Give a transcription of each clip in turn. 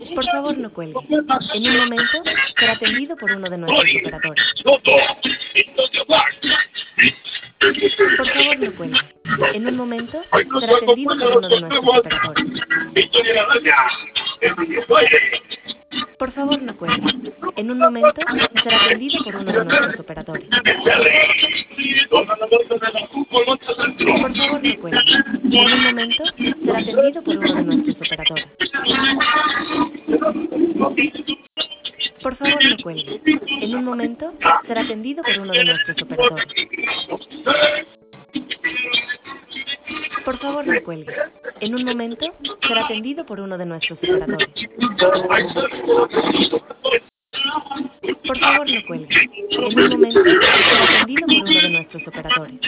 Por favor, no cuelgue. En un momento será atendido por uno de nuestros operadores. Por favor, no cuelgue. En un momento será atendido por uno de nuestros operadores. Por favor, no cuelgue. En un momento será atendido por uno de nuestros operadores. Por favor, no cuelgue. En un momento será atendido por uno de nuestros operadores. Por favor, no cuelgue. En un momento será atendido por uno de nuestros operadores. Por favor, no cuelgue. En un momento será atendido por uno de nuestros operadores. Por favor, no cuelgue. En un momento será atendido por uno de nuestros operadores.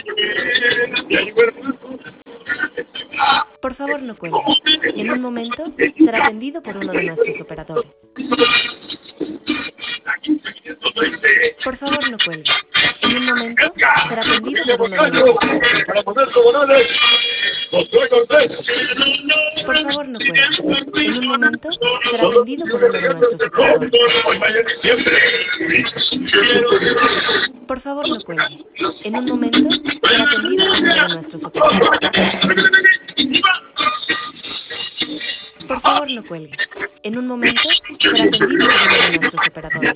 Por favor, no cuelgue. En un momento será atendido por uno de nuestros operadores. Por favor, no cuelgue. En un momento será atendido por uno de nuestros operadores. Por favor, no cuelgue. En un momento será atendido por uno de nuestros operadores. Por favor, no cuelgue. En un momento será atendido por uno de nuestros operadores. Por favor, no cuelgue. En un momento será atendido por uno de nuestros operadores.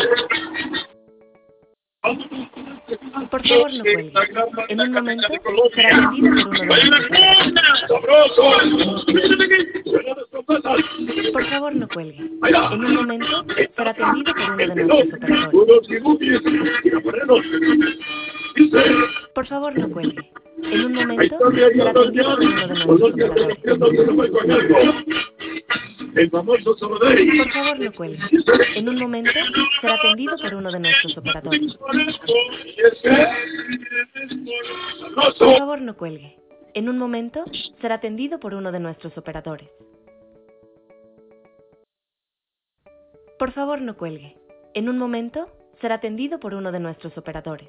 Por favor, no cuelgue. En un momento será atendido por uno de nuestros operadores. Por favor, no cuelgue. En un momento será atendido por uno de nuestros operadores. Por favor, no cuelgue. En un momento será atendido por uno de nuestros operadores. Por favor, no cuelgue. En un momento será atendido por uno de nuestros operadores. Por favor, no cuelgue. En un momento será atendido por uno de nuestros operadores. Por favor, no cuelgue. En un momento será atendido por uno de nuestros operadores.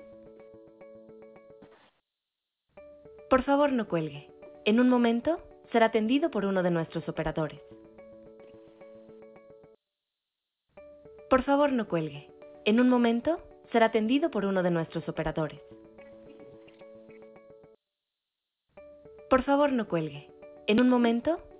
Por favor, no cuelgue. En un momento será atendido por uno de nuestros operadores. Por favor, no cuelgue. En un momento será atendido por uno de nuestros operadores. Por favor, no cuelgue. En un momento